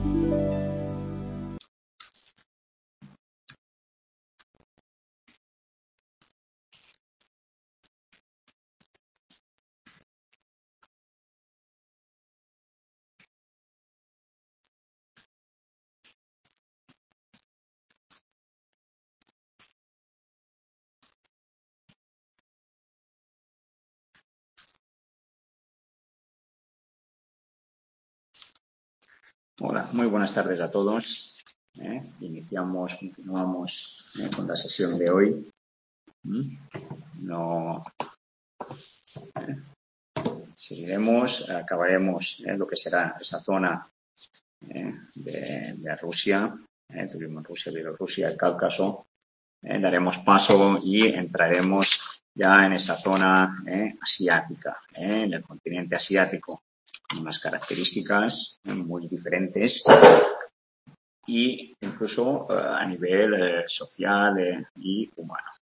Hola, muy buenas tardes a todos. Continuamos con la sesión de hoy. Seguiremos, acabaremos lo que será esa zona de Rusia. Tuvimos Rusia, Bielorrusia, el Cáucaso. Daremos paso y entraremos ya en esa zona asiática, en el continente asiático, con unas características muy diferentes y incluso a nivel social y humano.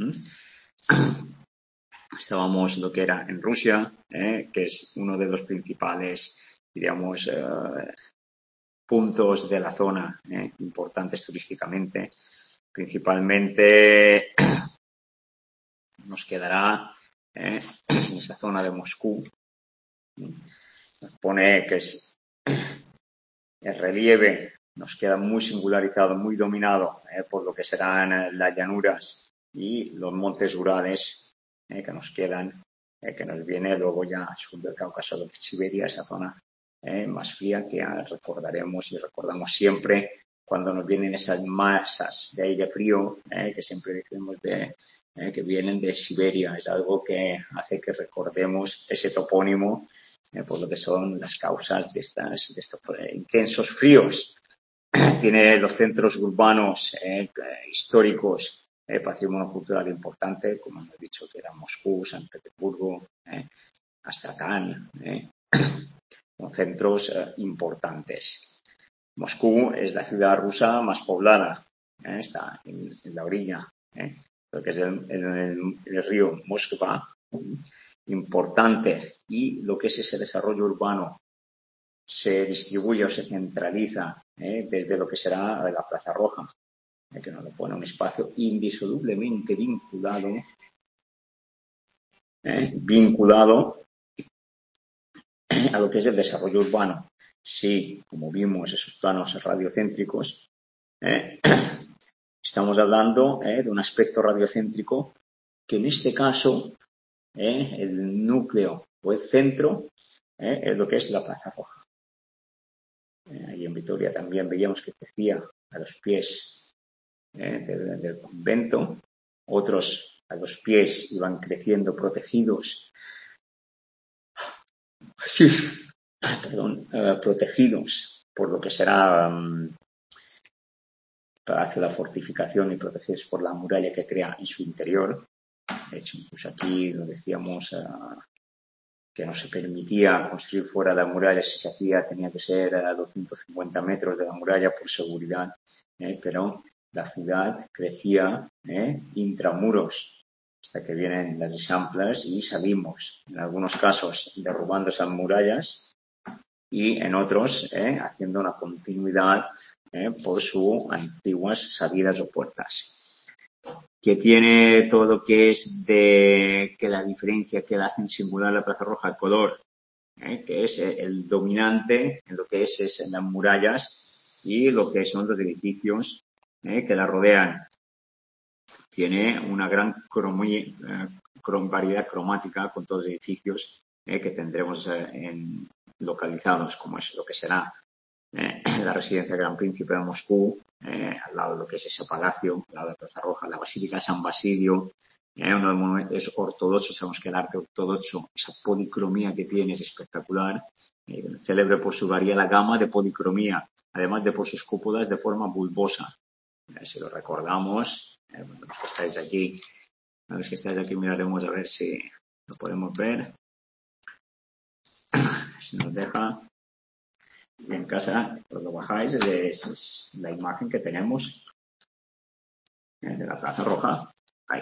Estábamos lo que era en Rusia, que es uno de los principales, diríamos, puntos de la zona importantes turísticamente. Principalmente nos quedará en esa zona de Moscú. Nos pone que es el relieve nos queda muy singularizado, muy dominado por lo que serán las llanuras y los montes Urales que nos quedan, que nos viene luego ya al sur del Cáucaso, de Siberia, esa zona más fría que recordaremos y recordamos siempre cuando nos vienen esas masas de aire frío que siempre decimos que vienen de Siberia. Es algo que hace que recordemos ese topónimo por lo que son las causas de estos intensos fríos. Tiene los centros urbanos históricos, patrimonio cultural importante, como hemos dicho, que eran Moscú, San Petersburgo, Astracán, son centros importantes. Moscú es la ciudad rusa más poblada, está en la orilla, lo que es el río Moskva, importante, y lo que es ese desarrollo urbano se distribuye o se centraliza desde lo que será la Plaza Roja, que nos lo pone un espacio indisolublemente vinculado a lo que es el desarrollo urbano. Sí, como vimos esos planos radiocéntricos, estamos hablando de un aspecto radiocéntrico que en este caso el núcleo o el centro es lo que es la Plaza Roja. Ahí en Vitoria también veíamos que crecía a los pies del convento, otros a los pies iban creciendo protegidos, protegidos por lo que será Palacio de la Fortificación y protegidos por la muralla que crea en su interior. De hecho, incluso aquí lo decíamos que no se permitía construir fuera de la muralla, si se hacía tenía que ser a 250 metros de la muralla por seguridad, pero la ciudad crecía intramuros hasta que vienen las Eixamples y salimos, en algunos casos derrubando esas murallas y en otros haciendo una continuidad por sus antiguas salidas o puertas. Que tiene todo lo que es que la diferencia que la hacen singular la Plaza Roja, el color, que es el dominante en lo que es en las murallas y lo que son los edificios que la rodean. Tiene una gran variedad cromática con todos los edificios que tendremos localizados, como es lo que será la residencia del Gran Príncipe de Moscú, al lado de lo que es ese palacio, al lado de la Plaza Roja, la Basílica de San Basilio, es ortodoxo, sabemos que el arte ortodoxo, esa policromía que tiene es espectacular, célebre por su variada gama de policromía, además de por sus cúpulas de forma bulbosa. Si lo recordamos, los que estáis aquí miraremos a ver si lo podemos ver, si nos deja. Y en casa, cuando bajáis, es la imagen que tenemos de la Plaza Roja. Ahí.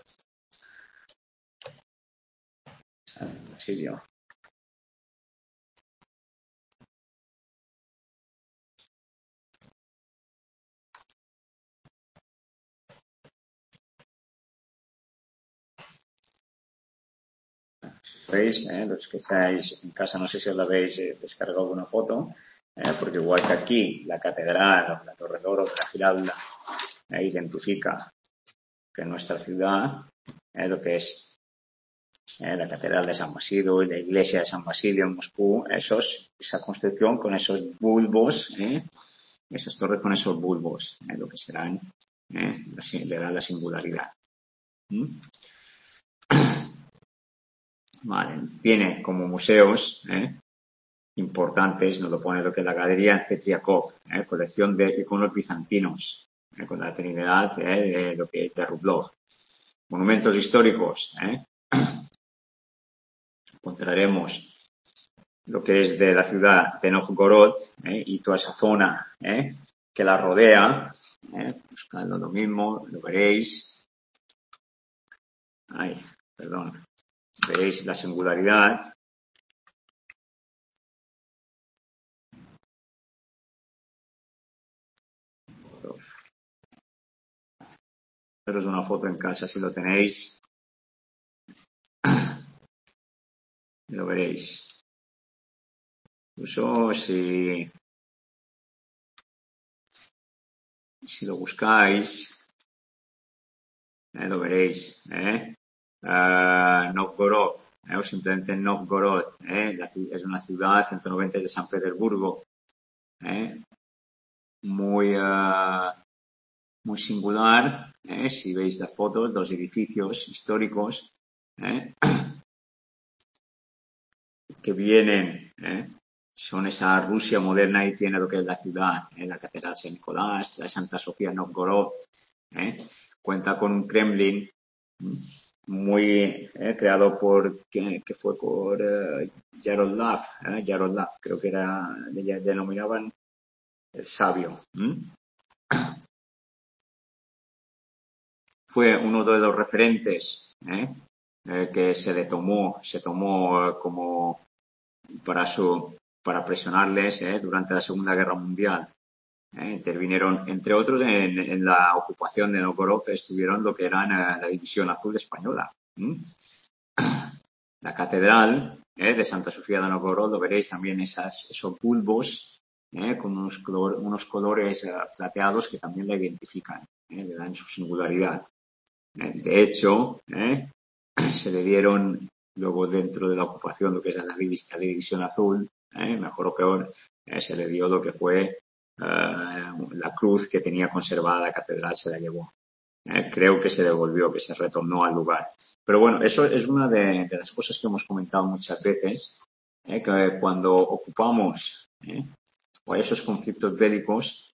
Basilio. ¿Veis? Los que estáis en casa, no sé si os la habéis descargado alguna foto, porque igual que aquí, la catedral o la Torre de Oro de la Giralda identifica que en nuestra ciudad lo que es la catedral de San Basilio y la iglesia de San Basilio en Moscú, esa construcción con esos bulbos, esas torres con esos bulbos, lo que serán, le da la singularidad. Vale. Tiene como museos importantes, nos lo pone lo que es la Galería Petriakov, colección de iconos bizantinos, con la Trinidad de lo que es de Rublev. Monumentos históricos, encontraremos lo que es de la ciudad de Novgorod y toda esa zona que la rodea, buscando lo mismo, lo veréis. Perdón. Veréis la singularidad. Haceros una foto en casa si lo tenéis. Lo veréis. Incluso si lo buscáis, lo veréis. Novgorod, o simplemente Novgorod, es una ciudad 190 de San Petersburgo, muy singular, si veis las fotos, los edificios históricos que vienen, son esa Rusia moderna y tiene lo que es la ciudad, la Catedral San Nicolás, la Santa Sofía Novgorod, cuenta con un Kremlin muy creado que fue por Yaroslav, creo que era, le denominaban el sabio. Fue uno de los referentes que se tomó como para presionarles durante la Segunda Guerra Mundial. Intervinieron, entre otros, en la ocupación de Novgorod, estuvieron lo que era la División Azul española. La catedral de Santa Sofía de Novgorod, lo veréis también esos bulbos con unos colores plateados que también la identifican, le dan su singularidad. De hecho, se le dieron luego dentro de la ocupación lo que es la División Azul, mejor o peor, se le dio lo que fue la cruz que tenía conservada la catedral, se la llevó. Creo que se devolvió, que se retornó al lugar. Pero bueno, eso es una de las cosas que hemos comentado muchas veces, que cuando ocupamos o esos conflictos bélicos,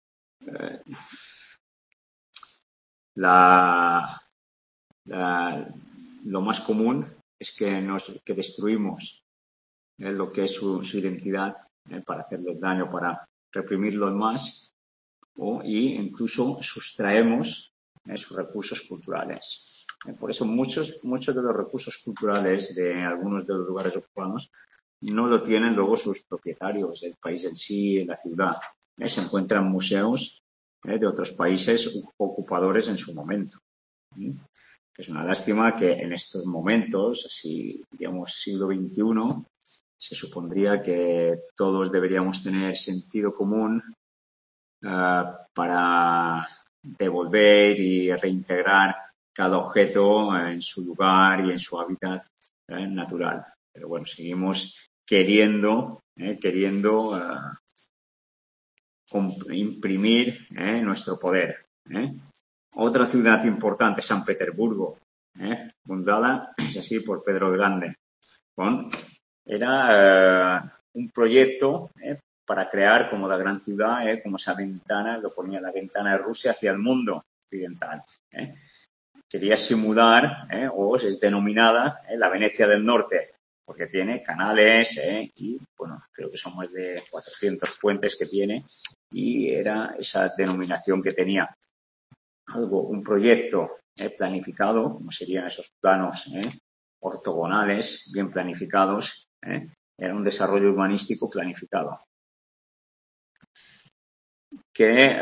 lo más común es que destruimos lo que es su identidad para hacerles daño, para reprimirlos más y incluso sustraemos sus recursos culturales. Por eso muchos de los recursos culturales de algunos de los lugares ocupados no lo tienen luego sus propietarios, el país en sí, la ciudad. Se encuentran museos de otros países ocupadores en su momento. Es una lástima que en estos momentos, así digamos siglo XXI, se supondría que todos deberíamos tener sentido común para devolver y reintegrar cada objeto en su lugar y en su hábitat natural. Pero bueno, seguimos queriendo imprimir nuestro poder. Otra ciudad importante, San Petersburgo, fundada, es así, por Pedro el Grande. Era un proyecto para crear como la gran ciudad, como esa ventana, lo ponía la ventana de Rusia hacia el mundo occidental. Quería simular, o es denominada la Venecia del Norte, porque tiene canales y, bueno, creo que son más de 400 puentes que tiene, y era esa denominación que tenía. Un proyecto planificado, como serían esos planos ortogonales, bien planificados, era un desarrollo urbanístico planificado. Que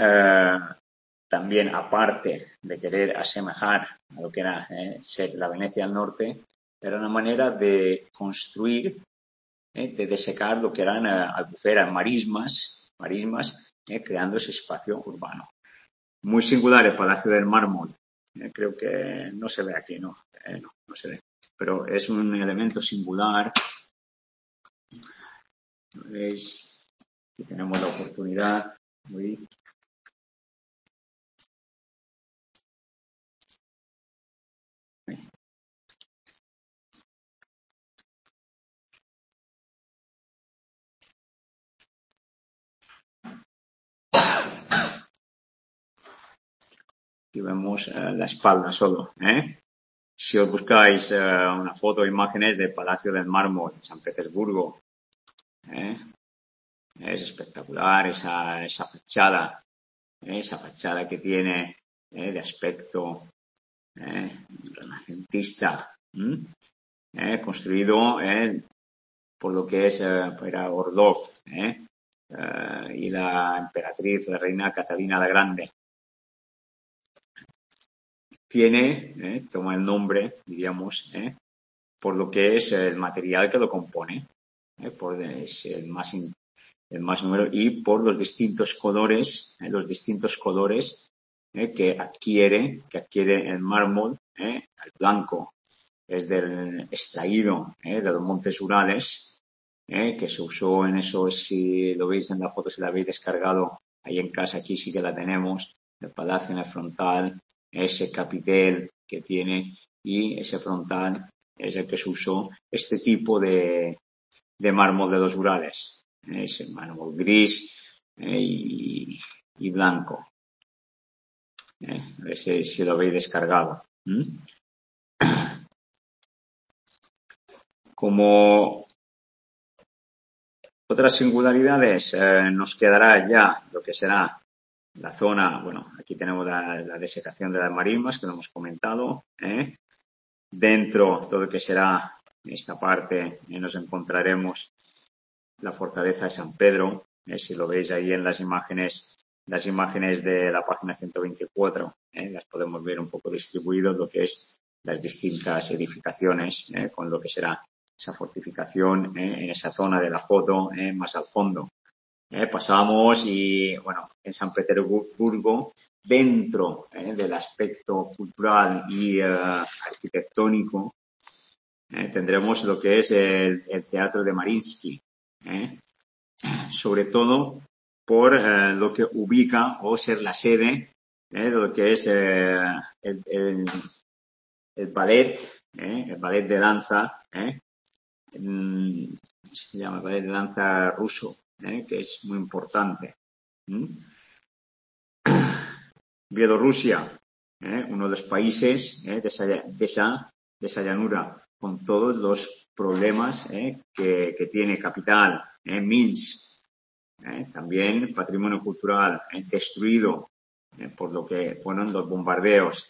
también, aparte de querer asemejar a lo que era ser la Venecia del Norte, era una manera de construir, de desecar lo que eran albuferas, marismas, creando ese espacio urbano. Muy singular el Palacio del Mármol. Creo que no se ve aquí, no se ve. Pero es un elemento singular. ¿Veis? Aquí tenemos la oportunidad. Aquí vemos la espalda solo. Si os buscáis una foto o imágenes del Palacio del Mármol en San Petersburgo, es espectacular esa fachada que tiene de aspecto renacentista, construido por lo que era Orlov y la emperatriz, la reina Catalina la Grande. Toma el nombre, diríamos, por lo que es el material que lo compone, es el más número, y por los distintos colores que adquiere el mármol. El blanco es extraído de los montes Urales, que se usó en eso. Si lo veis en la foto, si la habéis descargado ahí en casa, aquí sí que la tenemos, el palacio en el frontal, ese capitel que tiene, y ese frontal es el que se usó este tipo de mármol de los Urales, ese mármol gris y blanco. A ver si lo habéis descargado. Como otras singularidades, nos quedará ya lo que será la zona. Bueno, aquí tenemos la desecación de las marismas, que lo hemos comentado. Dentro, todo lo que será esta parte, nos encontraremos la fortaleza de San Pedro. Si lo veis ahí en las imágenes de la página 124, las podemos ver un poco distribuidas, lo que es las distintas edificaciones, con lo que será esa fortificación en esa zona de la foto, más al fondo. Pasamos y, bueno, en San Petersburgo, dentro del aspecto cultural y arquitectónico, tendremos lo que es el Teatro de Mariinsky, sobre todo por lo que ubica o ser la sede de lo que es el ballet de danza, se llama ballet de danza ruso, que es muy importante. Bielorrusia, uno de los países de esa llanura, con todos los problemas que tiene capital, Minsk, también patrimonio cultural destruido por lo que fueron los bombardeos.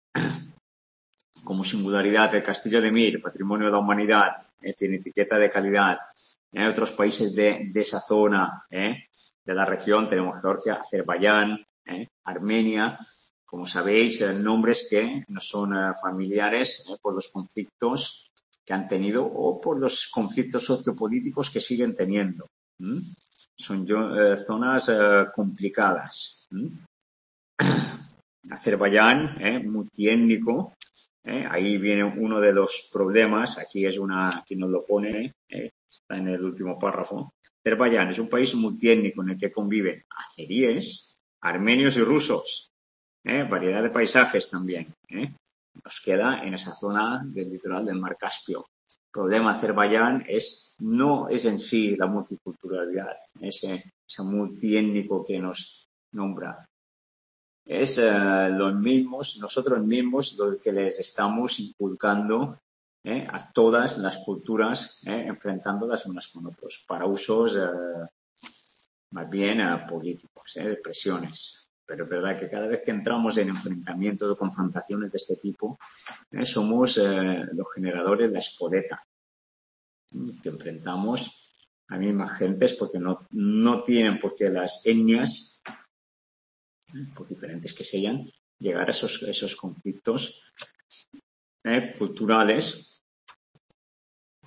Como singularidad, el Castillo de Mir, patrimonio de la humanidad, tiene etiqueta de calidad. En otros países de esa zona de la región tenemos Georgia, Azerbaiyán, Armenia. Como sabéis, nombres que no son familiares por los conflictos que han tenido o por los conflictos sociopolíticos que siguen teniendo. Son zonas complicadas. Azerbaiyán, multiétnico. Ahí viene uno de los problemas. Aquí nos lo pone, está en el último párrafo. Azerbaiyán es un país multiétnico en el que conviven azeríes, armenios y rusos. Variedad de paisajes también. Nos queda en esa zona del litoral del Mar Caspio. El problema de Azerbaiyán no es en sí la multiculturalidad, ese multiétnico que nos nombra. Es nosotros mismos, lo que les estamos inculcando a todas las culturas, enfrentándolas unas con otros, para usos más bien políticos, de presiones. Pero es verdad que cada vez que entramos en enfrentamientos o confrontaciones de este tipo, somos los generadores de la espoleta, que enfrentamos a mismas gentes porque no tienen por qué las etnias, por diferentes que sean, llegar a esos conflictos culturales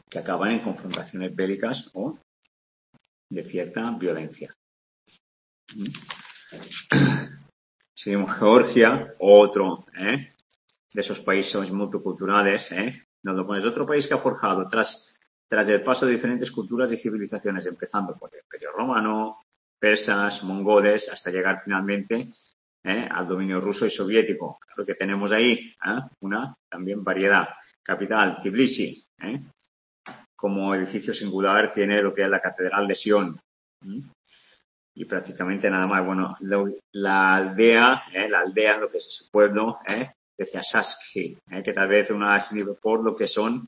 que acaban en confrontaciones bélicas o de cierta violencia. Seguimos Georgia, otro de esos países multiculturales. Nos lo pones, otro país que ha forjado tras el paso de diferentes culturas y civilizaciones, empezando por el Imperio Romano, persas, mongoles, hasta llegar finalmente al dominio ruso y soviético. Lo que tenemos ahí, una también variedad. Capital, Tbilisi, como edificio singular tiene lo que es la Catedral de Sion. Y prácticamente nada más. Bueno, la aldea, lo que es ese pueblo, de Zasaskhi, que tal vez por lo que son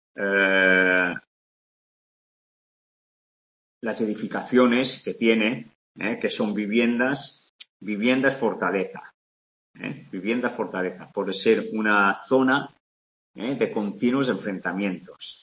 las edificaciones que tiene, que son viviendas fortaleza. Vivienda fortaleza, por ser una zona de continuos enfrentamientos.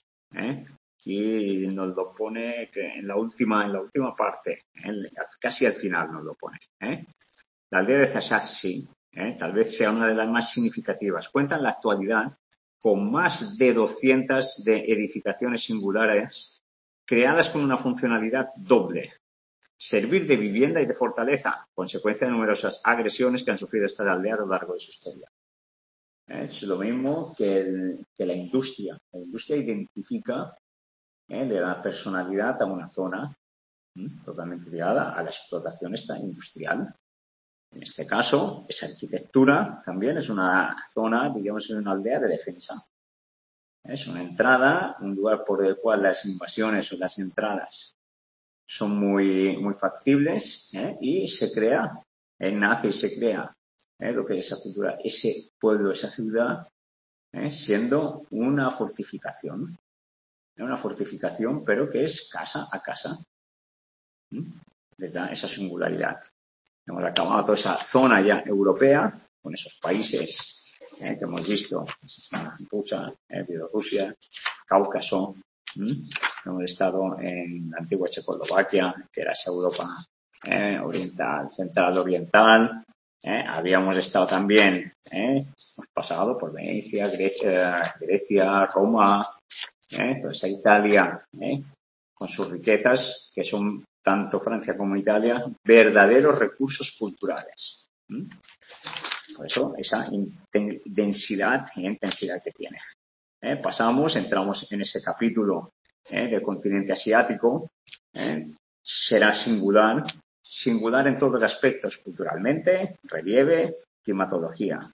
Y nos lo pone que en la última parte, casi al final nos lo pone. La aldea de Zasaskhi, tal vez sea una de las más significativas. Cuenta en la actualidad con más de 200 de edificaciones singulares creadas con una funcionalidad doble: servir de vivienda y de fortaleza, consecuencia de numerosas agresiones que han sufrido estas aldeas a lo largo de su historia. Es lo mismo que la industria. La industria identifica de la personalidad a una zona totalmente ligada a la explotación industrial. En este caso, esa arquitectura también es una zona, digamos, es una aldea de defensa. Es una entrada, un lugar por el cual las invasiones o las entradas son muy, muy factibles, y se crea, nace y se crea lo que es esa cultura, ese pueblo, esa ciudad, siendo una fortificación. Una fortificación, pero que es casa a casa. Les da esa singularidad. Hemos acabado toda esa zona ya europea, con esos países que hemos visto, Rusia, Bielorrusia, Cáucaso. Hemos estado en la antigua Checoslovaquia, que era esa Europa oriental, central oriental. Habíamos estado también, hemos pasado por Venecia, Grecia, Roma, toda esa Italia, con sus riquezas, que son tanto Francia como Italia, verdaderos recursos culturales. Por eso, esa densidad e intensidad que tiene. Entramos en ese capítulo del continente asiático. Será singular en todos los aspectos, culturalmente, relieve, climatología.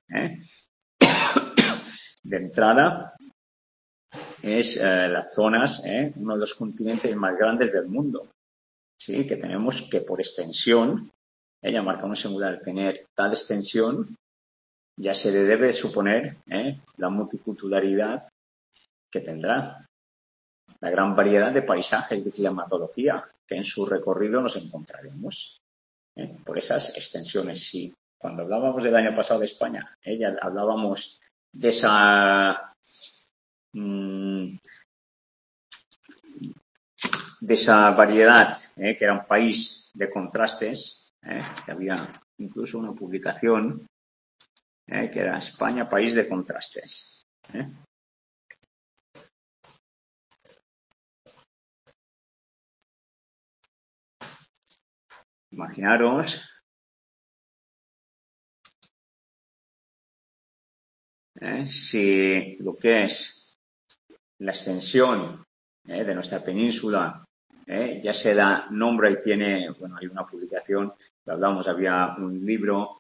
De entrada, es las zonas, uno de los continentes más grandes del mundo. Sí, que tenemos que por extensión, ya marcamos singular, tener tal extensión, ya se le debe suponer la multiculturalidad que tendrá, la gran variedad de paisajes de climatología que en su recorrido nos encontraremos. Por esas extensiones, sí. Cuando hablábamos del año pasado de España, ya hablábamos de esa variedad, que era un país de contrastes, que había incluso una publicación que era España, país de contrastes. Imaginaros si lo que es la extensión de nuestra península ya se da nombre y tiene, bueno, hay una publicación, lo hablamos, había un libro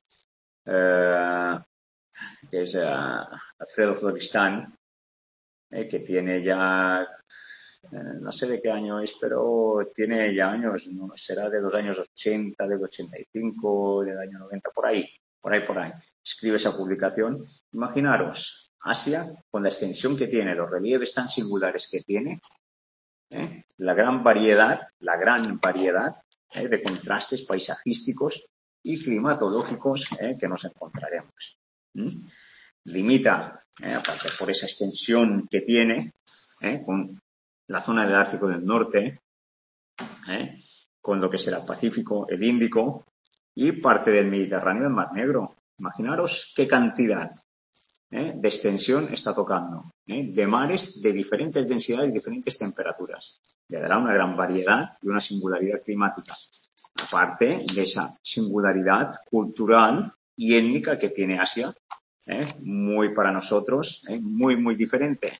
que es Alfredo Floristán, que tiene ya, no sé de qué año es, pero tiene ya años, no será de los años 80, del 85, del año 90, por ahí. Escribe esa publicación. Imaginaros, Asia, con la extensión que tiene, los relieves tan singulares que tiene, la gran variedad de contrastes paisajísticos y climatológicos que nos encontraremos. Limita, aparte por esa extensión que tiene, con la zona del Ártico del Norte, con lo que será el Pacífico, el Índico y parte del Mediterráneo, el Mar Negro. Imaginaros qué cantidad de extensión está tocando, de mares de diferentes densidades y diferentes temperaturas. Le dará una gran variedad y una singularidad climática, aparte de esa singularidad cultural y étnica que tiene Asia, muy para nosotros, muy, muy diferente.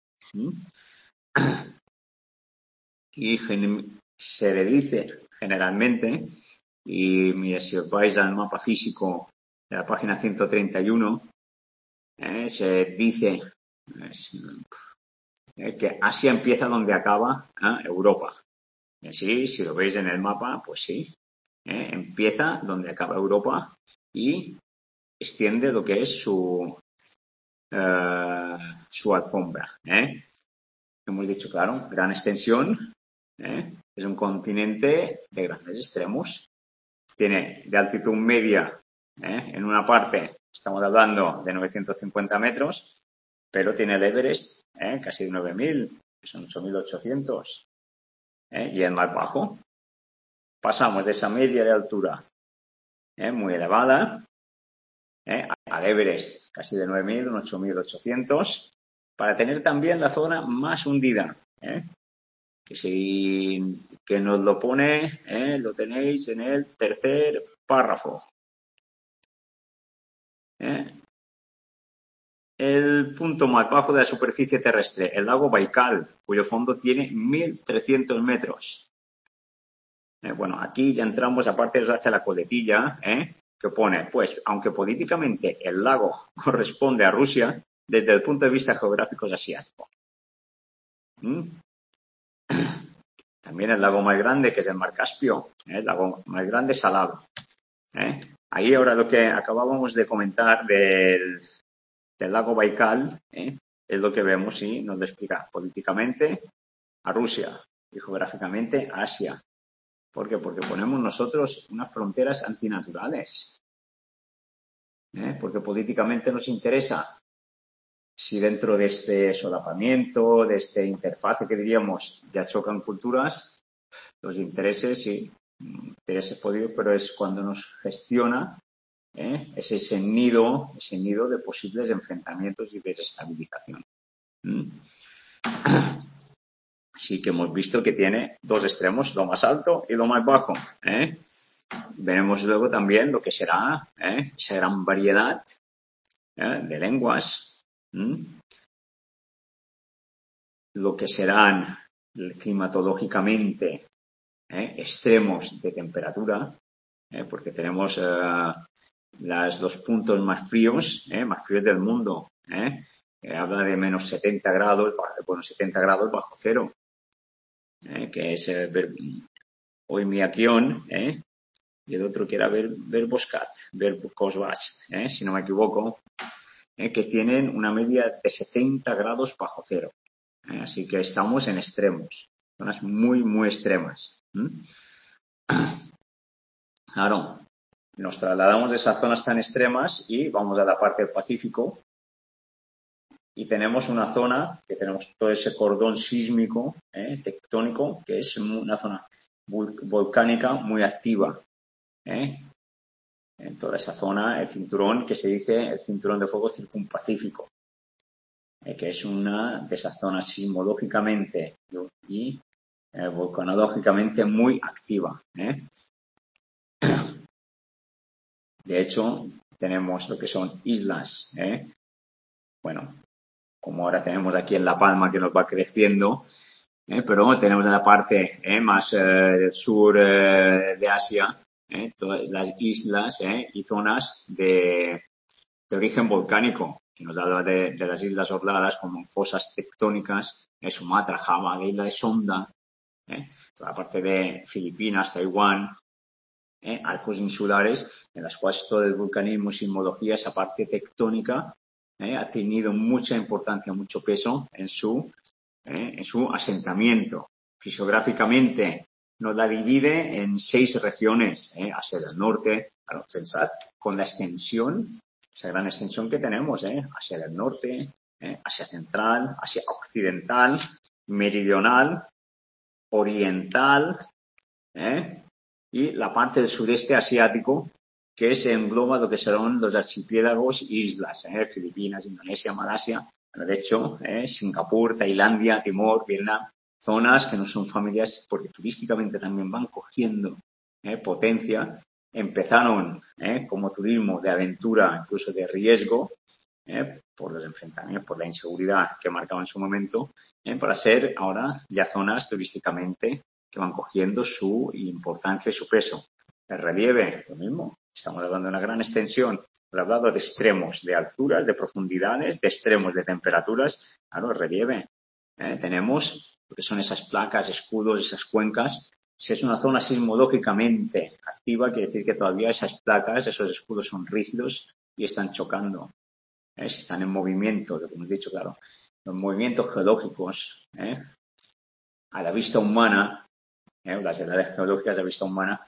Y se le dice generalmente, y mire, si os vais al mapa físico de la página 131, se dice que Asia empieza donde acaba Europa. Sí, si lo veis en el mapa, pues sí. Empieza donde acaba Europa y extiende lo que es su alfombra. Hemos dicho, claro, gran extensión. Es un continente de grandes extremos. Tiene de altitud media, en una parte estamos hablando de 950 metros, pero tiene el Everest, casi 9.000, que son 8.800. Y el más bajo, pasamos de esa media de altura muy elevada al Everest, casi de 9.000, 8.800, para tener también la zona más hundida, que nos lo pone, lo tenéis en el tercer párrafo. El punto más bajo de la superficie terrestre, el lago Baikal, cuyo fondo tiene 1.300 metros. Bueno, aquí ya entramos, aparte hacia la coletilla, que pone, pues, aunque políticamente el lago corresponde a Rusia, desde el punto de vista geográfico es asiático. También el lago más grande, que es el mar Caspio, el lago más grande salado. Ahí ahora lo que acabábamos de comentar del lago Baikal, es lo que vemos y nos lo explica políticamente a Rusia y geográficamente a Asia. ¿Por qué? Porque ponemos nosotros unas fronteras antinaturales. Porque políticamente nos interesa si dentro de este solapamiento, de este interfase que diríamos, ya chocan culturas, los intereses, sí, intereses podidos, pero es cuando nos gestiona ese nido de posibles enfrentamientos y desestabilización. Así que hemos visto que tiene dos extremos, lo más alto y lo más bajo. Veremos luego también lo que será esa gran variedad de lenguas, lo que serán climatológicamente extremos de temperatura, porque tenemos los puntos más fríos del mundo. Habla de menos 70 grados, bueno, 70 grados bajo cero, que es Oymyakon, y el otro que era Verboscat, si no me equivoco, que tienen una media de 70 grados bajo cero. Así que estamos en extremos, zonas muy, muy extremas. Claro, nos trasladamos de esas zonas tan extremas y vamos a la parte del Pacífico y tenemos una zona que tenemos todo ese cordón sísmico, tectónico, que es una zona volcánica muy activa. En toda esa zona, el cinturón que se dice el cinturón de fuego circunpacífico, que es una de esas zonas sismológicamente y volcanológicamente muy activa. De hecho, tenemos lo que son islas, bueno, como ahora tenemos aquí en La Palma que nos va creciendo, pero tenemos en la parte más del sur de Asia, todas las islas y zonas de origen volcánico, que nos habla de las islas orladas como fosas tectónicas, Sumatra, Java, la isla de Sonda, toda la parte de Filipinas, Taiwán, arcos insulares en las cuales todo el vulcanismo, sismología, esa parte tectónica, ha tenido mucha importancia, mucho peso en su asentamiento. Fisiográficamente nos la divide en 6 regiones, Asia del Norte, claro, pensad, con la extensión, esa gran extensión que tenemos, Asia del Norte, Asia Central, Asia Occidental, Meridional, Oriental, y la parte del sudeste asiático, que se engloba lo que serán los archipiélagos e islas, Filipinas, Indonesia, Malasia, de hecho, Singapur, Tailandia, Timor, Vietnam, zonas que no son familias porque turísticamente también van cogiendo potencia. Empezaron como turismo de aventura, incluso de riesgo, por los enfrentamientos, por la inseguridad que marcaba en su momento, para ser ahora ya zonas turísticamente que van cogiendo su importancia y su peso. El relieve, lo mismo. Estamos hablando de una gran extensión. He hablado de extremos, de alturas, de profundidades, de extremos, de temperaturas. Claro, el relieve. Tenemos lo que son esas placas, escudos, esas cuencas. Si es una zona sismológicamente activa, quiere decir que todavía esas placas, esos escudos son rígidos y están chocando. Si están en movimiento, lo que hemos dicho, claro. Los movimientos geológicos, a la vista humana, las edades geológicas a la vista humana,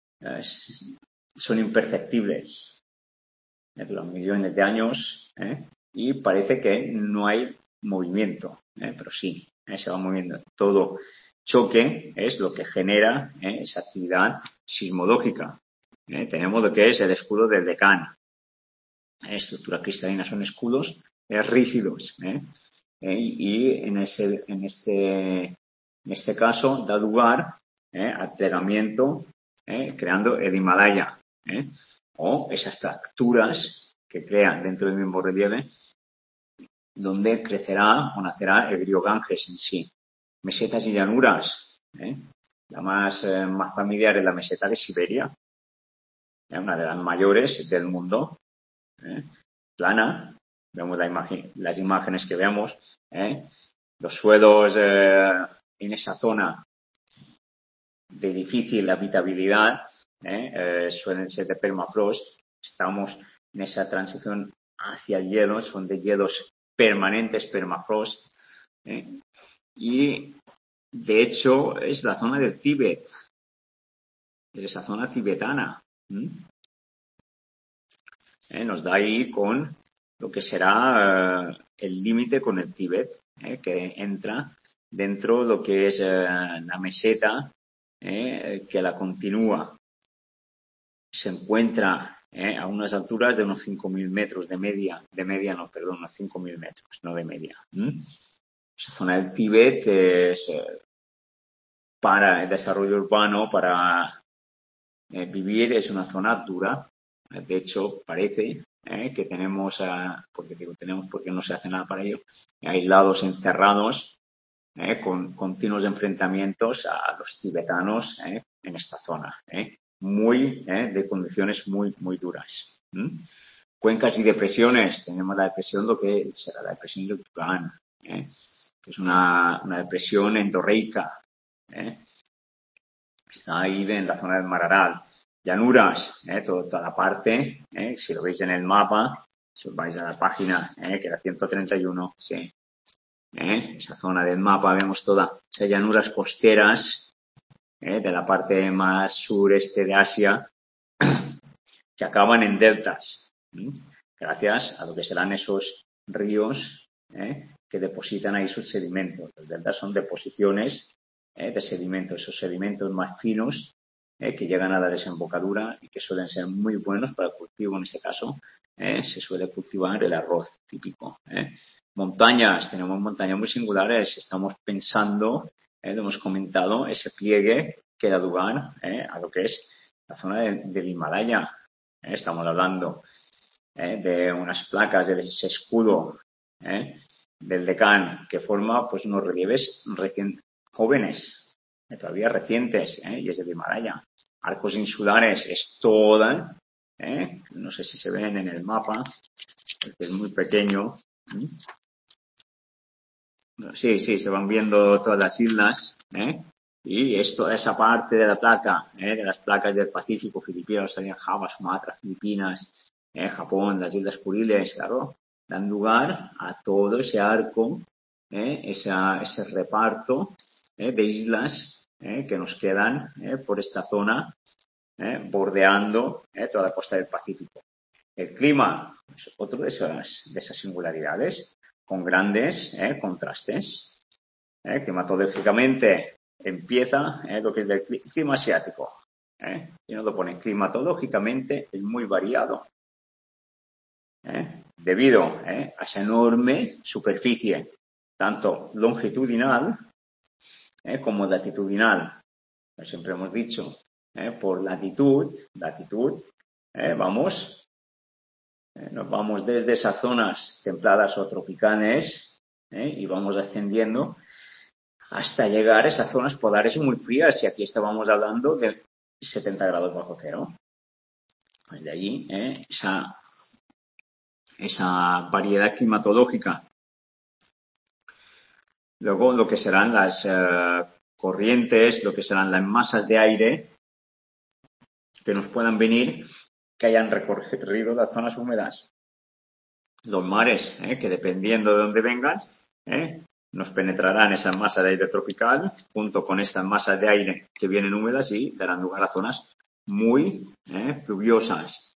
son imperceptibles durante millones de años y parece que no hay movimiento, pero sí, se va moviendo. Todo choque es lo que genera esa actividad sismológica. Tenemos lo que es el escudo del Deccan. Estructura cristalina son escudos rígidos y en este caso da lugar al plegamiento creando el Himalaya o esas fracturas que crean dentro del mismo relieve donde crecerá o nacerá el río Ganges en sí. Mesetas y llanuras. La más familiar es la meseta de Siberia, una de las mayores del mundo. Plana, vemos las imágenes que veamos, los suelos en esa zona de difícil habitabilidad suelen ser de permafrost. Estamos en esa transición hacia el hielo, son de hielos permanentes, permafrost, y de hecho es la zona del Tíbet, es esa zona tibetana. Nos da ahí con lo que será el límite con el Tíbet, que entra dentro de lo que es la meseta que la continúa. Se encuentra a unas alturas de unos 5.000 metros de media, unos 5.000 metros, no de media. Esa zona del Tíbet es para el desarrollo urbano, para vivir, es una zona dura. De hecho, parece que tenemos, tenemos porque no se hace nada para ello, aislados, encerrados, con continuos enfrentamientos a los tibetanos en esta zona, de condiciones muy, muy duras. Cuencas y depresiones. Tenemos la depresión, lo que será la depresión del Turán, que es una depresión endorreica. Está ahí en la zona del Mar Aral. Llanuras, toda la parte, si lo veis en el mapa, si os vais a la página, que era 131, sí. Esa zona del mapa vemos todas esas llanuras costeras de la parte más sureste de Asia que acaban en deltas, gracias a lo que serán esos ríos que depositan ahí sus sedimentos. Los deltas son deposiciones de sedimentos, esos sedimentos más finos que llegan a la desembocadura y que suelen ser muy buenos para el cultivo. En este caso se suele cultivar el arroz típico. Montañas, tenemos montañas muy singulares. Estamos pensando, lo hemos comentado, ese pliegue que da lugar a lo que es la zona del Himalaya. Estamos hablando de unas placas de ese escudo del Deccan que forma pues unos relieves recién jóvenes, todavía recientes, y es el Himalaya. Arcos insulares es toda, no sé si se ven en el mapa, porque es muy pequeño. Sí, se van viendo todas las islas, y es toda esa parte de la placa, de las placas del Pacífico, Filipinas, Java, Sumatra, Filipinas, Japón, las Islas Kuriles, claro, dan lugar a todo ese arco, ese reparto de islas que nos quedan por esta zona, bordeando toda la costa del Pacífico. El clima es otro de esas singularidades, con grandes contrastes. Climatológicamente empieza lo que es el clima asiático. Y nos lo pone climatológicamente es muy variado. Debido a esa enorme superficie, tanto longitudinal como latitudinal. Siempre hemos dicho, por latitud, nos vamos desde esas zonas templadas o tropicales y vamos ascendiendo hasta llegar a esas zonas polares muy frías, y aquí estábamos hablando de 70 grados bajo cero. Pues de allí esa variedad climatológica. Luego, lo que serán las corrientes, lo que serán las masas de aire que nos puedan venir, que hayan recorrido las zonas húmedas. Los mares, que dependiendo de dónde vengan, nos penetrarán esas masas de aire tropical junto con estas masas de aire que vienen húmedas y darán lugar a zonas muy pluviosas.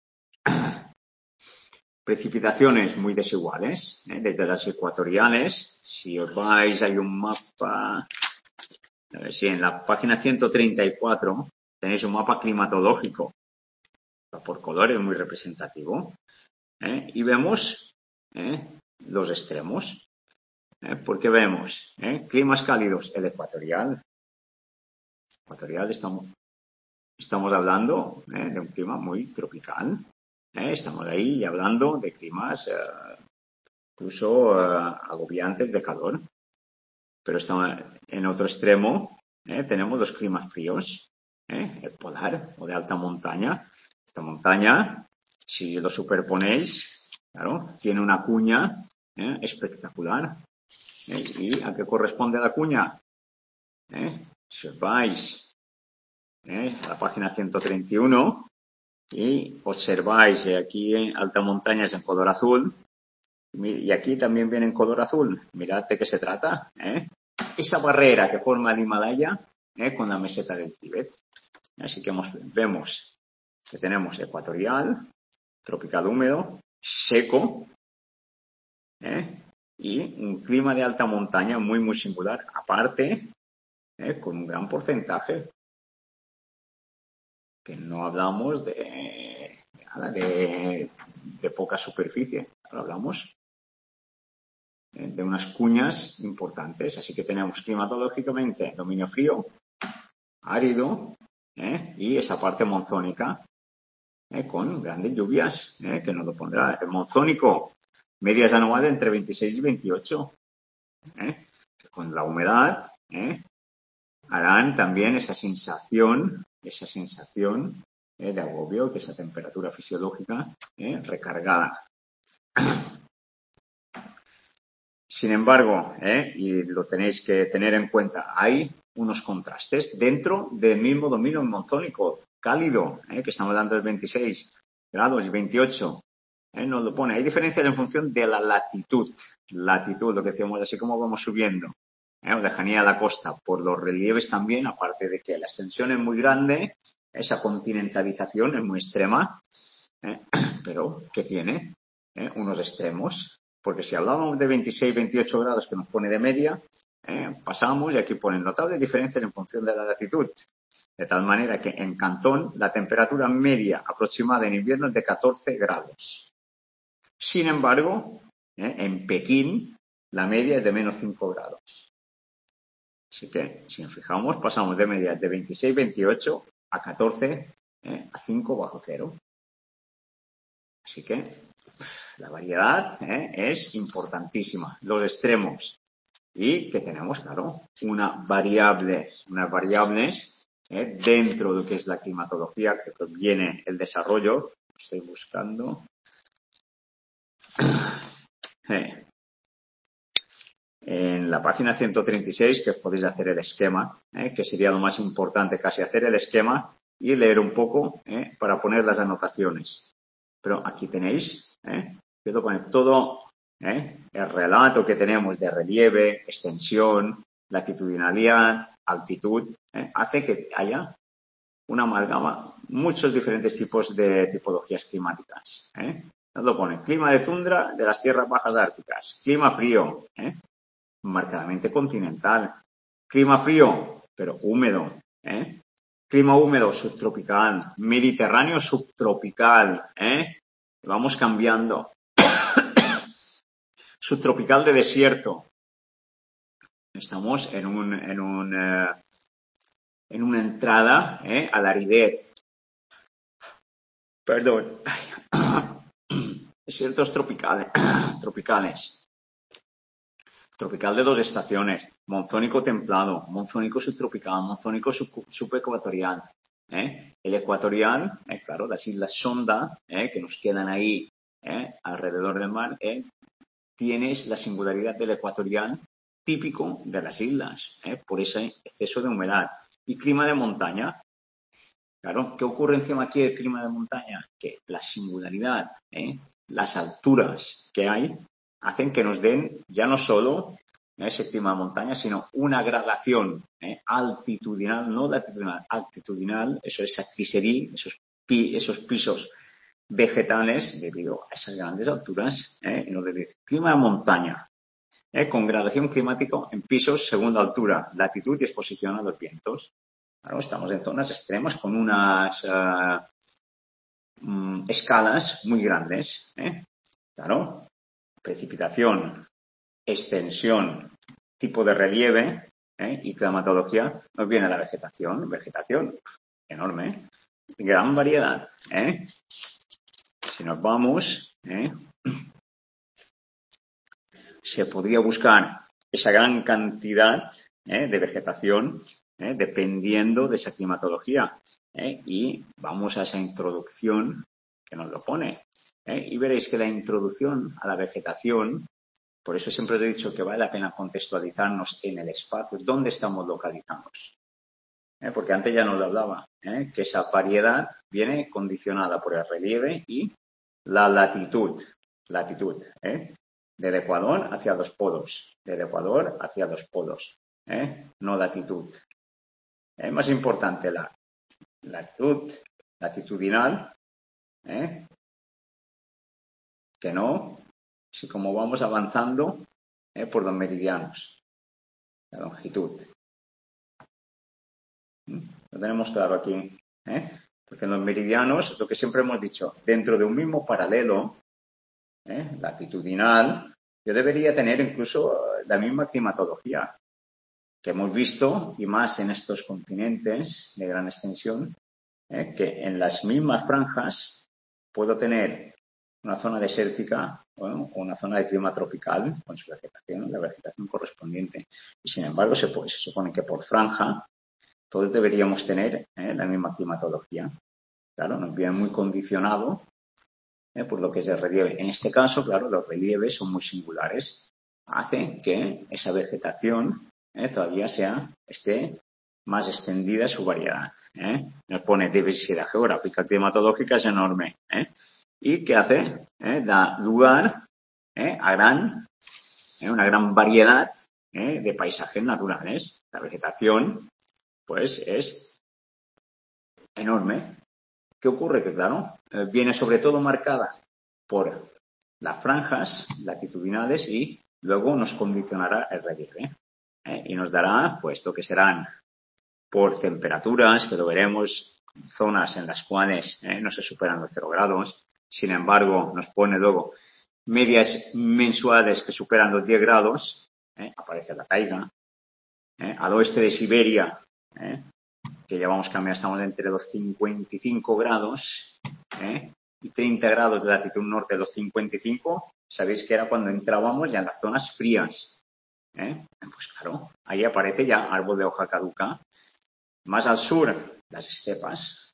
Precipitaciones muy desiguales, desde las ecuatoriales. Si os vais, hay un mapa, a ver si en la página 134 tenéis un mapa climatológico, por colores muy representativo, y vemos los extremos, porque vemos climas cálidos, el ecuatorial. Estamos hablando de un clima muy tropical. Estamos ahí hablando de climas incluso agobiantes de calor. Pero en otro extremo tenemos los climas fríos, el polar o de alta montaña. Esta montaña, si lo superponéis, claro, tiene una cuña espectacular. ¿Y a qué corresponde la cuña? Si os vais a la página 131 y observáis aquí en alta montaña es en color azul, y aquí también viene en color azul. Mirad de qué se trata. Esa barrera que forma el Himalaya con la meseta del Tíbet. Así que vemos que tenemos ecuatorial, tropical húmedo, seco, y un clima de alta montaña muy, muy singular. Aparte, con un gran porcentaje, que no hablamos de poca superficie. Ahora hablamos de unas cuñas importantes. Así que tenemos climatológicamente dominio frío, árido, y esa parte monzónica con grandes lluvias, que nos lo pondrá. El monzónico, medias anuales entre 26 y 28. Con la humedad harán también esa sensación de agobio, que esa temperatura fisiológica recargada. Sin embargo, y lo tenéis que tener en cuenta, hay unos contrastes dentro del mismo dominio monzónico cálido, que estamos hablando de 26 grados y 28. Nos lo pone. Hay diferencias en función de la latitud. Latitud, lo que decíamos, así como vamos subiendo. O lejanía a la costa, por los relieves también, aparte de que la extensión es muy grande, esa continentalización es muy extrema, pero que tiene unos extremos. Porque si hablábamos de 26, 28 grados que nos pone de media, pasamos y aquí ponen notables diferencias en función de la latitud. De tal manera que en Cantón la temperatura media aproximada en invierno es de 14 grados. Sin embargo, en Pekín la media es de menos 5 grados. Así que, si nos fijamos, pasamos de media de 26, 28 a 14, a 5 bajo cero. Así que la variedad es importantísima. Los extremos. Y que tenemos, claro, unas variables dentro de lo que es la climatología, que proviene el desarrollo. Estoy buscando. En la página 136, que podéis hacer el esquema, que sería lo más importante, casi hacer el esquema y leer un poco para poner las anotaciones. Pero aquí tenéis, todo el relato que tenemos de relieve, extensión, latitudinalidad, altitud, hace que haya una amalgama, muchos diferentes tipos de tipologías climáticas. Nos lo pone. Clima de tundra de las tierras bajas árticas. Clima frío, marcadamente continental. Clima frío, pero húmedo. Clima húmedo, subtropical. Mediterráneo, subtropical. Vamos cambiando. Subtropical de desierto. Estamos en una entrada a la aridez. Perdón. Desiertos tropicales. Tropical de 2 estaciones. Monzónico templado, monzónico subtropical, monzónico subecuatorial. El ecuatorial, claro, las islas Sonda, que nos quedan ahí alrededor del mar, tienes la singularidad del ecuatorial típico de las islas, por ese exceso de humedad. Y clima de montaña. Claro, ¿qué ocurre encima aquí del clima de montaña? Que la singularidad, las alturas que hay, hacen que nos den ya no solo ese clima de montaña, sino una gradación altitudinal, no latitudinal, altitudinal, eso es actiserí, esos pisos vegetales debido a esas grandes alturas, nos dice clima de montaña, con gradación climática en pisos según la altura, latitud y exposición a los vientos. Claro, estamos en zonas extremas con unas escalas muy grandes. Claro, precipitación, extensión, tipo de relieve y climatología, nos viene la vegetación enorme, gran variedad. Si nos vamos, se podría buscar esa gran cantidad de vegetación dependiendo de esa climatología. Y vamos a esa introducción que nos lo pone. Y veréis que la introducción a la vegetación, por eso siempre os he dicho que vale la pena contextualizarnos en el espacio, dónde estamos localizados. Porque antes ya nos lo hablaba, que esa variedad viene condicionada por el relieve y la latitud. Del Ecuador hacia los polos. Del Ecuador hacia los polos. No latitud. Más importante, la latitud latitudinal, que no, si como vamos avanzando por los meridianos, la longitud. Lo tenemos claro aquí, porque en los meridianos, lo que siempre hemos dicho, dentro de un mismo paralelo latitudinal, yo debería tener incluso la misma climatología que hemos visto, y más en estos continentes de gran extensión, que en las mismas franjas puedo tener una zona desértica o una zona de clima tropical con su vegetación, la vegetación correspondiente. Y sin embargo, se supone que por franja todos deberíamos tener la misma climatología. Claro, nos viene muy condicionado por lo que es el relieve. En este caso, claro, los relieves son muy singulares. Hacen que esa vegetación todavía esté más extendida su variedad. Nos pone diversidad geográfica, climatológica es enorme. ¿Y qué hace? Da lugar a una gran variedad de paisajes naturales. La vegetación, pues, es enorme. ¿Qué ocurre? Que, claro, viene sobre todo marcada por las franjas latitudinales y luego nos condicionará el relieve. Y nos dará, pues, lo que serán por temperaturas, que lo veremos, zonas en las cuales no se superan los 0 grados. Sin embargo, nos pone luego medias mensuales que superan los 10 grados. Aparece la taiga. Al oeste de Siberia, que ya vamos cambiando, estamos entre los 55 grados y 30 grados de latitud norte de los 55. Sabéis que era cuando entrábamos ya en las zonas frías. Pues claro, ahí aparece ya árbol de hoja caduca. Más al sur, las estepas.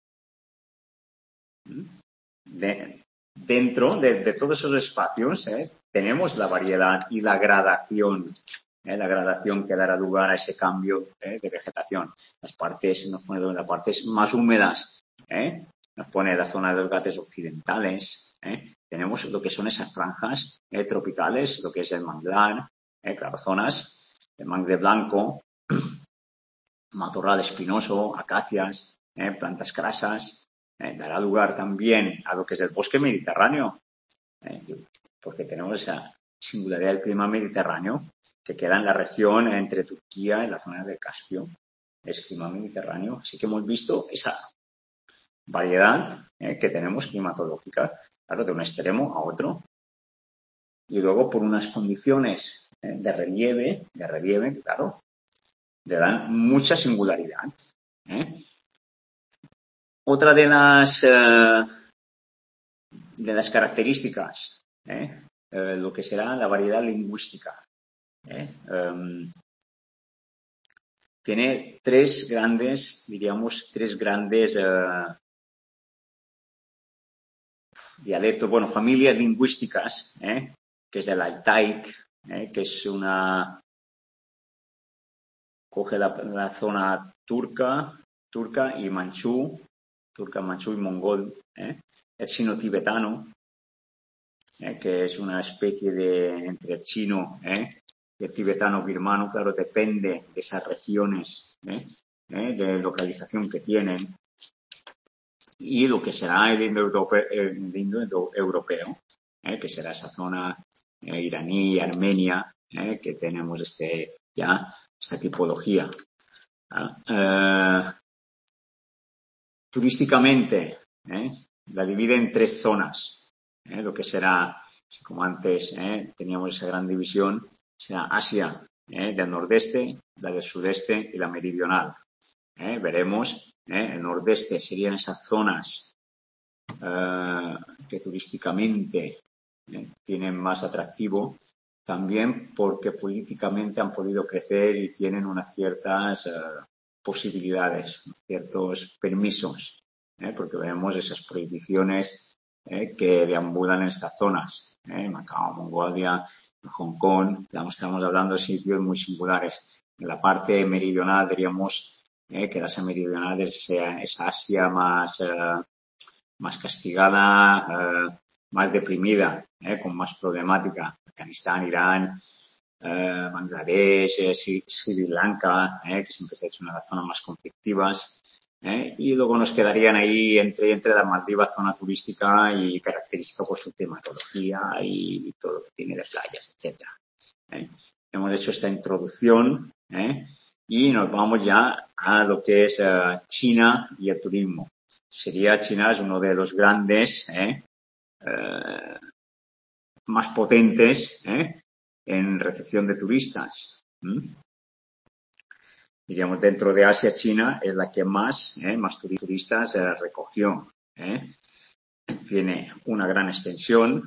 Dentro de todos esos espacios tenemos la variedad y la gradación. La gradación que dará lugar a ese cambio de vegetación. Las partes, nos pone las partes más húmedas, nos pone la zona de los Ghats occidentales. Tenemos lo que son esas franjas tropicales, lo que es el manglar, claro, zonas de mangle blanco, matorral espinoso, acacias, plantas crasas. Dará lugar también a lo que es el bosque mediterráneo, porque tenemos esa singularidad del clima mediterráneo que queda en la región entre Turquía y la zona del Caspio. es clima mediterráneo. Así que hemos visto esa variedad que tenemos climatológica, claro, de un extremo a otro. Y luego por unas condiciones de relieve, claro, le dan mucha singularidad. Otra de las características, lo que será la variedad lingüística. Tiene tres grandes dialectos, bueno, familias lingüísticas, que es el altaic, que es coge la zona turca y manchú, manchú y mongol, el sino-tibetano, que es una especie entre chino y el tibetano birmano, claro, depende de esas regiones de localización que tienen, y lo que será el indoeuropeo, que será esa zona iraní y armenia, que tenemos esta tipología. Turísticamente, la divide en tres zonas. Lo que será, como antes teníamos esa gran división, será Asia del nordeste, la del sudeste y la meridional. Veremos, el nordeste serían esas zonas que turísticamente tienen más atractivo, también porque políticamente han podido crecer y tienen unas ciertas posibilidades, ciertos permisos, porque vemos esas prohibiciones que deambulan en estas zonas, Macao, Mongolia, Hong Kong, estamos hablando de sitios muy singulares. En la parte meridional diríamos que la Asia meridional es Asia más castigada, más deprimida, con más problemática. Afganistán, Irán, Bangladesh, Sri Lanka, que siempre se ha hecho una de las zonas más conflictivas. Y luego nos quedarían ahí entre las Maldivas, zona turística y característica por su climatología y todo lo que tiene de playas, etcétera. Hemos hecho esta introducción y nos vamos ya a lo que es China y el turismo. China es uno de los grandes más potentes en recepción de turistas. Diríamos, dentro de Asia, China es la que más turistas recogió. Tiene una gran extensión.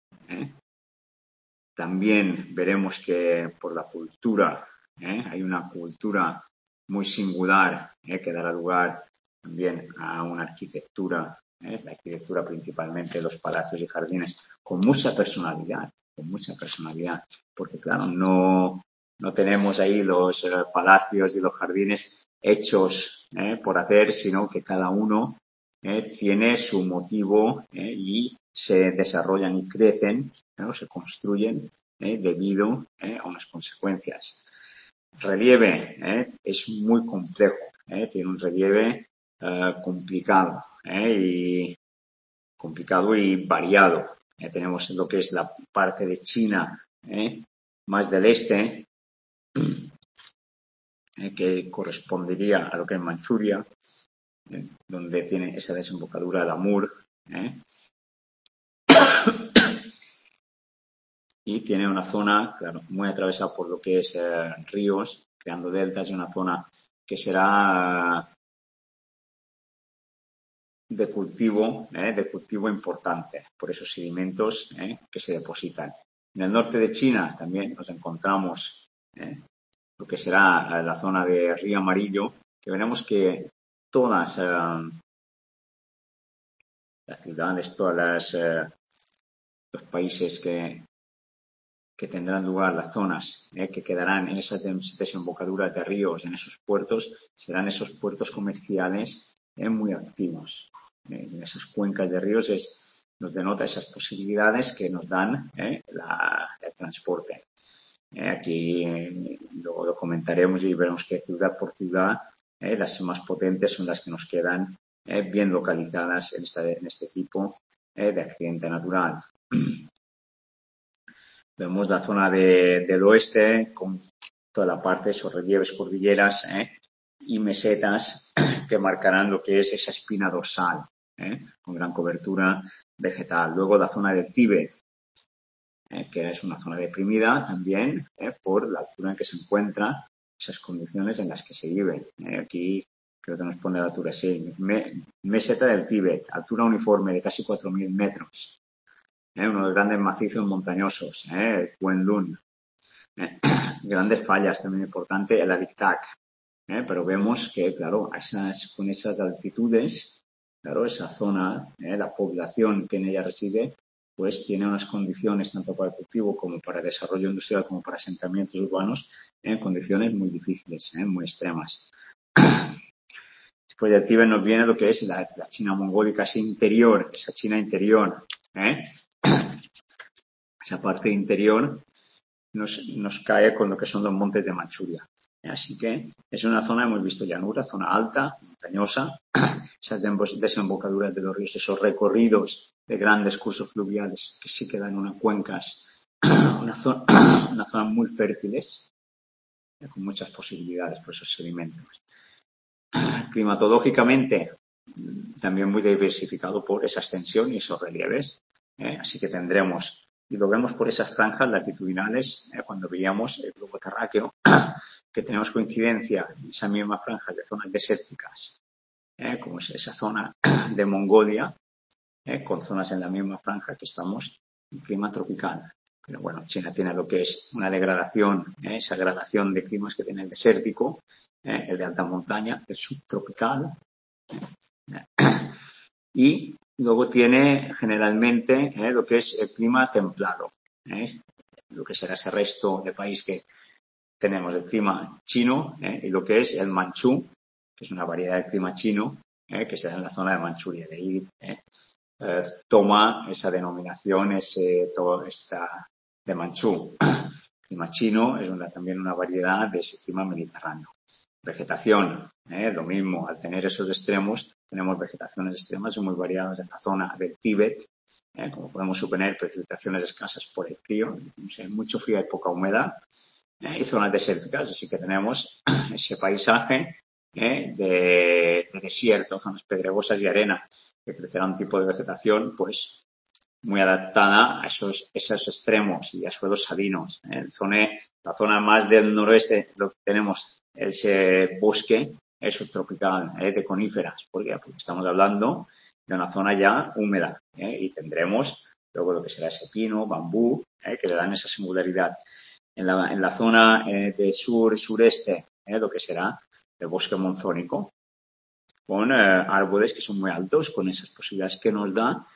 También veremos que por la cultura, hay una cultura muy singular que dará lugar también a una arquitectura, la arquitectura principalmente de los palacios y jardines, con mucha personalidad, porque claro, no tenemos ahí los palacios y los jardines hechos por hacer, sino que cada uno tiene su motivo y se desarrollan y crecen, se construyen debido a unas consecuencias. El relieve es muy complejo, tiene un relieve complicado y variado. Tenemos lo que es la parte de China más del este, que correspondería a lo que es Manchuria, donde tiene esa desembocadura de Amur, y tiene una zona, claro, muy atravesada por lo que es ríos, creando deltas, y una zona que será de cultivo importante por esos sedimentos que se depositan. En el norte de China también nos encontramos lo que será la zona de Río Amarillo, que veremos que todas las ciudades, los países que tendrán lugar, las zonas que quedarán en esas desembocaduras de ríos, en esos puertos, serán esos puertos comerciales muy activos. En esas cuencas de ríos nos denota esas posibilidades que nos dan el transporte. Aquí luego lo comentaremos y veremos que ciudad por ciudad las más potentes son las que nos quedan bien localizadas en este tipo de accidente natural. Vemos la zona del oeste con toda la parte de esos relieves, cordilleras, y mesetas que marcarán lo que es esa espina dorsal, con gran cobertura vegetal. Luego la zona del Tíbet, que es una zona deprimida también por la altura en que se encuentra, esas condiciones en las que se vive. Aquí creo que nos pone la altura así. Meseta del Tíbet, altura uniforme de casi 4.000 metros. Uno de los grandes macizos montañosos, Kuen-Lun. Grandes fallas también importante, el Adik-Tak. Pero vemos que, claro, con esas altitudes, claro, esa zona, la población que en ella reside, pues tiene unas condiciones tanto para el cultivo como para el desarrollo industrial como para asentamientos urbanos en condiciones muy difíciles, muy extremas. Después del Tíbet nos viene lo que es la China mongólica, esa China interior, esa parte interior nos cae con lo que son los montes de Manchuria. Así que es una zona, hemos visto llanura, zona alta, montañosa, esas desembocaduras de los ríos, esos recorridos de grandes cursos fluviales que sí quedan en unas cuencas, una zona muy fértiles, con muchas posibilidades por esos sedimentos. Climatológicamente, también muy diversificado por esa extensión y esos relieves. Así que tendremos, y lo vemos por esas franjas latitudinales, cuando veíamos el globo terráqueo, que tenemos coincidencia en esa misma franja de zonas desérticas, como es esa zona de Mongolia, con zonas en la misma franja que estamos en clima tropical. Pero bueno, China tiene lo que es una degradación, esa gradación de climas que tiene el desértico, el de alta montaña, el subtropical, y luego tiene generalmente lo que es el clima templado, lo que será ese resto de país que tenemos el clima chino y lo que es el manchú, que es una variedad de clima chino que se da en la zona de Manchuria. De ahí toma esa denominación, de manchú. El clima chino es también una variedad de ese clima mediterráneo. Vegetación, lo mismo, al tener esos extremos, tenemos vegetaciones extremas y muy variadas en la zona del Tíbet, como podemos suponer, precipitaciones escasas por el frío, mucho frío y poca humedad, y zonas desérticas, así que tenemos ese paisaje de desierto, zonas pedregosas y arena, que crecerá un tipo de vegetación, pues, muy adaptada a esos extremos y a suelos salinos. La zona más del noroeste, lo que tenemos ese bosque subtropical de coníferas. ¿Por qué? Porque estamos hablando de una zona ya húmeda y tendremos luego lo que será ese pino, bambú, que le dan esa singularidad. En la zona de sureste, lo que será el bosque monzónico, con árboles que son muy altos, con esas posibilidades que nos da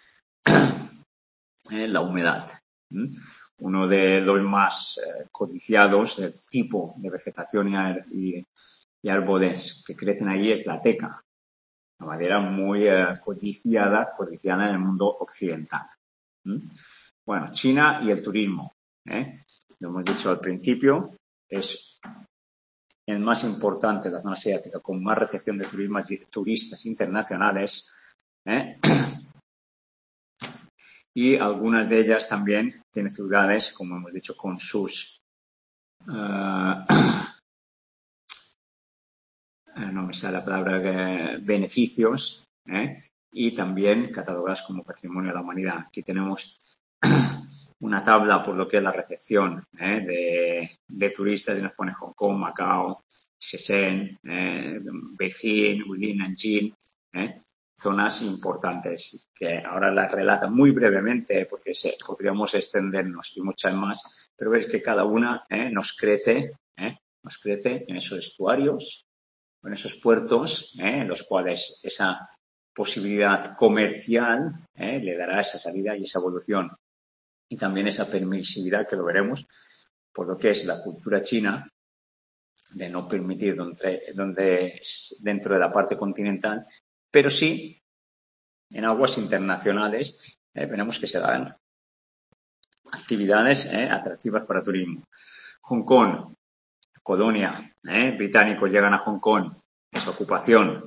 la humedad. Uno de los más codiciados, el tipo de vegetación y árboles que crecen allí es la teca, de manera muy codiciada en el mundo occidental. Bueno, China y el turismo. Lo hemos dicho al principio, es el más importante de la zona asiática, con más recepción de turistas internacionales. Y algunas de ellas también tienen ciudades, como hemos dicho, con sus no me sale la palabra, beneficios, y también catalogadas como patrimonio de la humanidad. Aquí tenemos una tabla por lo que es la recepción de turistas, y nos pone Hong Kong, Macao, Shenzhen, Beijing, Wulin, Nanjing, zonas importantes que ahora las relata muy brevemente porque podríamos extendernos y muchas más, pero ves que cada una nos crece en esos estuarios, en esos puertos, en los cuales esa posibilidad comercial le dará esa salida y esa evolución, y también esa permisividad, que lo veremos, por lo que es la cultura china, de no permitir dentro de la parte continental, pero sí en aguas internacionales veremos que se dan actividades atractivas para turismo. Hong Kong, colonia, británicos llegan a Hong Kong, esa ocupación,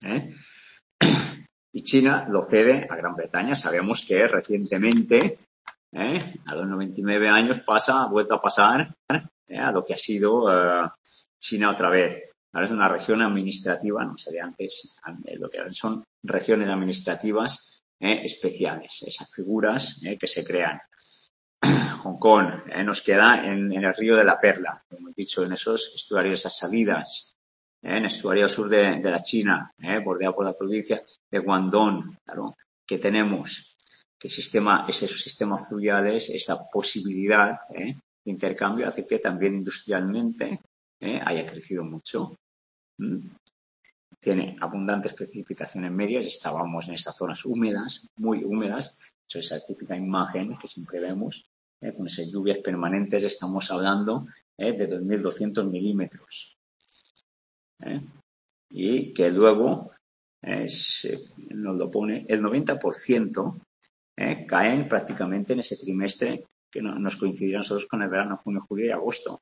y China lo cede a Gran Bretaña. Sabemos que recientemente, a los 99 años ha vuelto a pasar a lo que ha sido China otra vez. Ahora es una región administrativa, no sé de antes, lo que son regiones administrativas especiales, esas figuras que se crean. Hong Kong nos queda en el río de la Perla, como he dicho, en esos estuarios, esas salidas, en el estuario sur de la China, bordeado por la provincia de Guangdong, claro, que tenemos que esos sistemas fluviales, esa posibilidad de intercambio hace que también industrialmente haya crecido mucho. Tiene abundantes precipitaciones medias, estábamos en esas zonas húmedas, muy húmedas, eso es esa típica imagen que siempre vemos, con esas lluvias permanentes, estamos hablando de 2.200 milímetros. Y que luego nos lo pone, el 90% caen prácticamente en ese trimestre que nos coincidirá nosotros con el verano, junio, julio y agosto.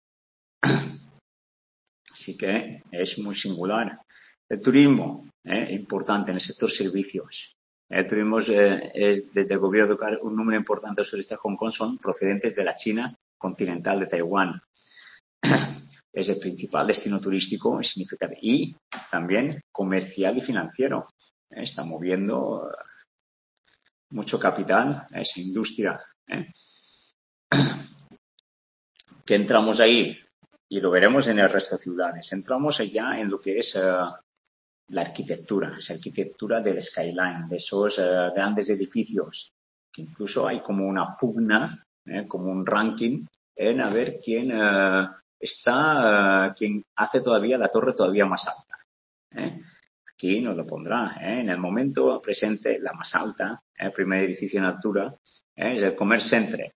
Así que es muy singular. El turismo, importante en el sector servicios. El turismo es desde el gobierno de un número importante de turistas de Hong Kong son procedentes de la China continental, de Taiwán. Es el principal destino turístico y también comercial y financiero. Está moviendo mucho capital a esa industria. Que entramos ahí, y lo veremos en el resto de ciudades, entramos allá en lo que es la arquitectura, esa arquitectura del skyline, de esos grandes edificios, que incluso hay como una pugna, como un ranking, en a ver quién quién hace todavía la torre todavía más alta. Aquí nos lo pondrá. En el momento presente, la más alta, el primer edificio en altura, es el Commerce Center,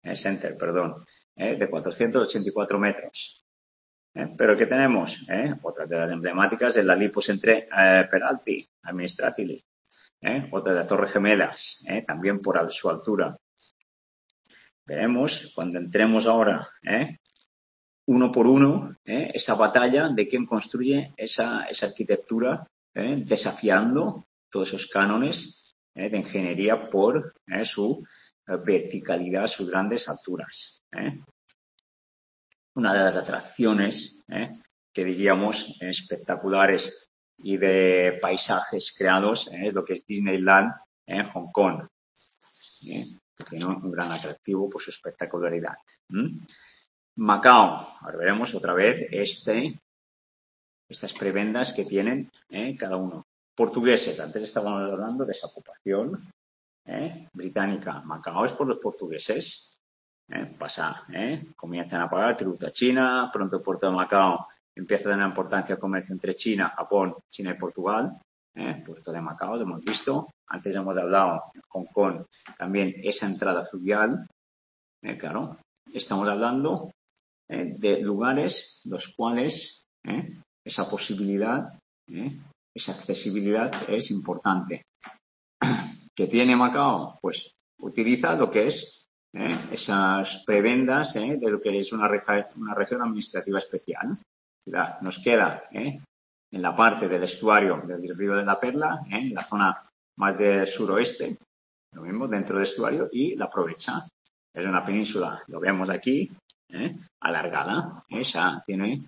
de 484 metros. Pero ¿qué tenemos? Otra de las emblemáticas es la Lipo Centre Peralti Administratively. Otra de las Torres Gemelas, también por su altura. Veremos cuando entremos ahora, uno por uno, esa batalla de quién construye esa arquitectura, desafiando todos esos cánones de ingeniería por su verticalidad, sus grandes alturas. Una de las atracciones que diríamos espectaculares y de paisajes creados es lo que es Disneyland en Hong Kong, que tiene un gran atractivo por su espectacularidad. Macao, ahora veremos otra vez estas prebendas que tienen cada uno. Portugueses, antes estábamos hablando de esa ocupación británica. Macao es por los portugueses. Comienzan a pagar tributo a China, pronto el puerto de Macao empieza a tener importancia el comercio entre China, Japón, China y Portugal. Puerto de Macao, lo hemos visto. Antes hemos hablado en Hong Kong también esa entrada fluvial. Claro, estamos hablando de lugares los cuales esa posibilidad, esa accesibilidad es importante. ¿Qué tiene Macao? Pues utiliza lo que es esas prebendas de lo que es una región administrativa especial. Nos queda en la parte del estuario del río de la Perla, en la zona más del suroeste, lo mismo dentro del estuario, y la aprovecha. Es una península, lo vemos aquí, alargada. Esa tiene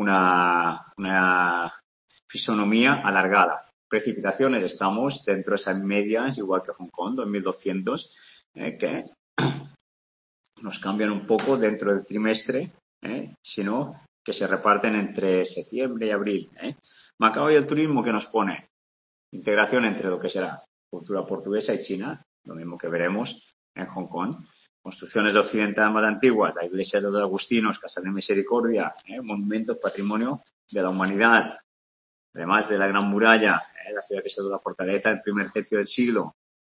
una fisonomía alargada. Precipitaciones, estamos dentro de esas medias, igual que Hong Kong, 2.200, que nos cambian un poco dentro del trimestre, sino que se reparten entre septiembre y abril. Macao y el turismo, que nos pone integración entre lo que será cultura portuguesa y china, lo mismo que veremos en Hong Kong. Construcciones occidentales más antiguas, la iglesia de los agustinos, Casa de Misericordia, monumentos, patrimonio de la humanidad. Además de la Gran Muralla, la ciudad que se dio la fortaleza del primer tercio del siglo.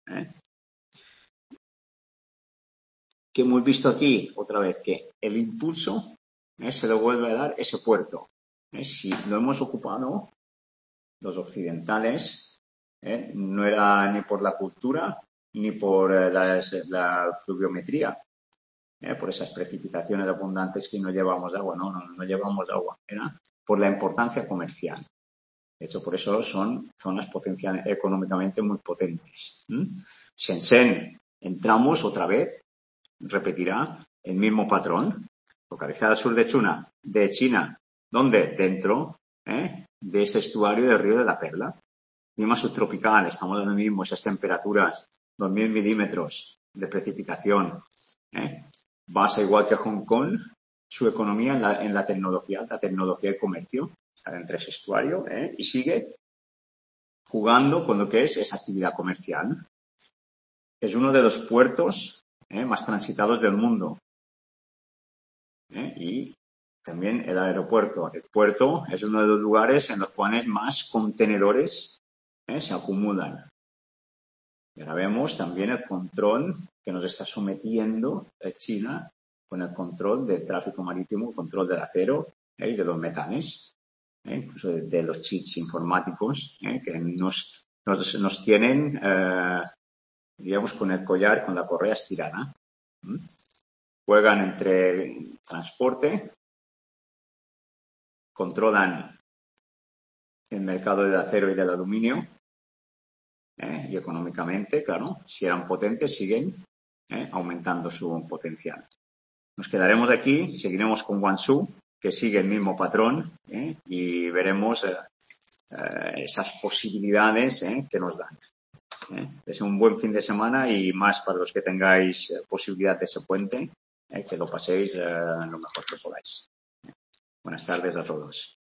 Que hemos visto aquí, otra vez, que el impulso se lo vuelve a dar ese puerto. Si lo hemos ocupado, los occidentales, no era ni por la cultura ni por la pluviometría, por esas precipitaciones abundantes que no llevamos agua, no llevamos agua, era por la importancia comercial. De hecho, por eso son zonas potenciales económicamente muy potentes. Shenzhen, entramos otra vez, repetirá el mismo patrón, localizada al sur de China, ¿Dónde? Dentro de ese estuario del río de la Perla. Clima subtropical, estamos en lo mismo, esas temperaturas, 2.000 milímetros de precipitación. Basa igual que Hong Kong, su economía en la tecnología y comercio, está dentro de ese estuario, y sigue jugando con lo que es esa actividad comercial. Es uno de los puertos más transitados del mundo. Y también el aeropuerto. El puerto es uno de los lugares en los cuales más contenedores se acumulan. Y ahora vemos también el control que nos está sometiendo China con el control del tráfico marítimo, control del acero y de los metanes, incluso de los chips informáticos que nos tienen, digamos, con el collar, con la correa estirada. Juegan entre transporte, controlan el mercado del acero y del aluminio, y económicamente, claro, si eran potentes, siguen aumentando su potencial. Nos quedaremos aquí, seguiremos con Guangzhou, que sigue el mismo patrón, y veremos esas posibilidades que nos dan. Es un buen fin de semana y más para los que tengáis posibilidad de ese puente, que lo paséis lo mejor que podáis. Buenas tardes a todos.